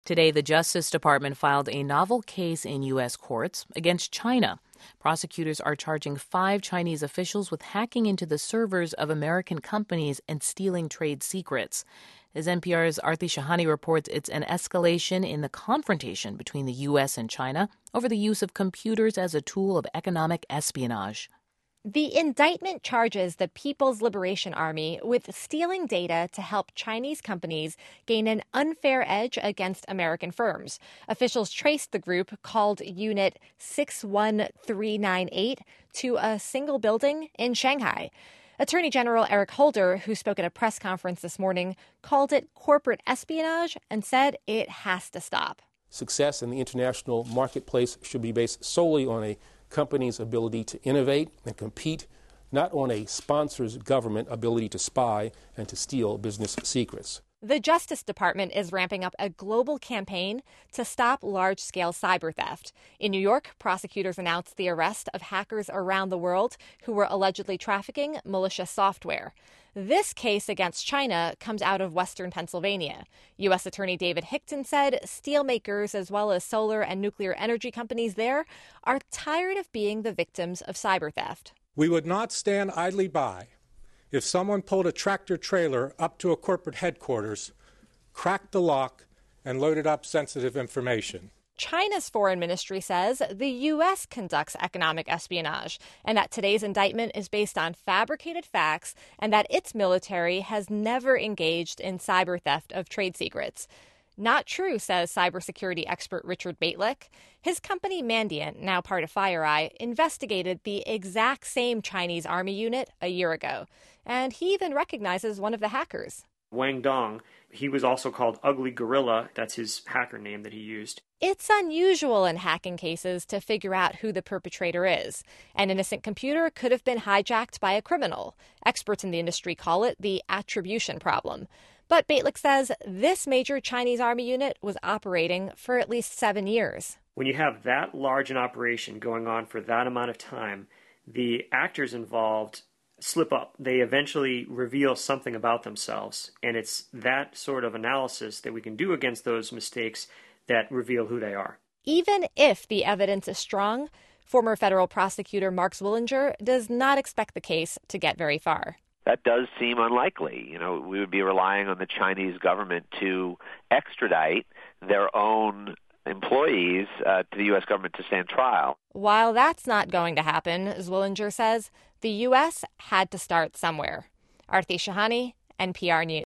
Today, the Justice Department filed a novel case in U.S. courts against China. Prosecutors are charging 5 Chinese officials with hacking into the servers of American companies and stealing trade secrets. As NPR's Aarti Shahani reports, it's an escalation in the confrontation between the U.S. and China over the use of computers as a tool of economic espionage. The indictment charges the People's Liberation Army with stealing data to help Chinese companies gain an unfair edge against American firms. Officials traced the group, called Unit 61398, to a single building in Shanghai. Attorney General Eric Holder, who spoke at a press conference this morning, called it corporate espionage and said it has to stop. Success in the international marketplace should be based solely on a company's ability to innovate and compete, not on a sponsor's government ability to spy and to steal business secrets. The Justice Department is ramping up a global campaign to stop large-scale cyber theft. In New York, prosecutors announced the arrest of hackers around the world who were allegedly trafficking malicious software. This case against China comes out of western Pennsylvania. U.S. Attorney David Hickton said steelmakers as well as solar and nuclear energy companies there are tired of being the victims of cyber theft. We would not stand idly by if someone pulled a tractor trailer up to a corporate headquarters, cracked the lock, and loaded up sensitive information. China's foreign ministry says the U.S. conducts economic espionage and that today's indictment is based on fabricated facts and that its military has never engaged in cyber theft of trade secrets. Not true, says cybersecurity expert Richard Baitlick. His company Mandiant, now part of FireEye, investigated the exact same Chinese army unit a year ago. And he even recognizes one of the hackers. Wang Dong, he was also called Ugly Gorilla. That's his hacker name that he used. It's unusual in hacking cases to figure out who the perpetrator is. An innocent computer could have been hijacked by a criminal. Experts in the industry call it the attribution problem. But Baitlick says this major Chinese army unit was operating for at least 7 years. When you have that large an operation going on for that amount of time, the actors involved slip up. They eventually reveal something about themselves. And it's that sort of analysis that we can do against those mistakes that reveal who they are. Even if the evidence is strong, former federal prosecutor Mark Zwillinger does not expect the case to get very far. That does seem unlikely. We would be relying on the Chinese government to extradite their own employees to the U.S. government to stand trial. While that's not going to happen, Zwillinger says, the U.S. had to start somewhere. Aarti Shahani, NPR News.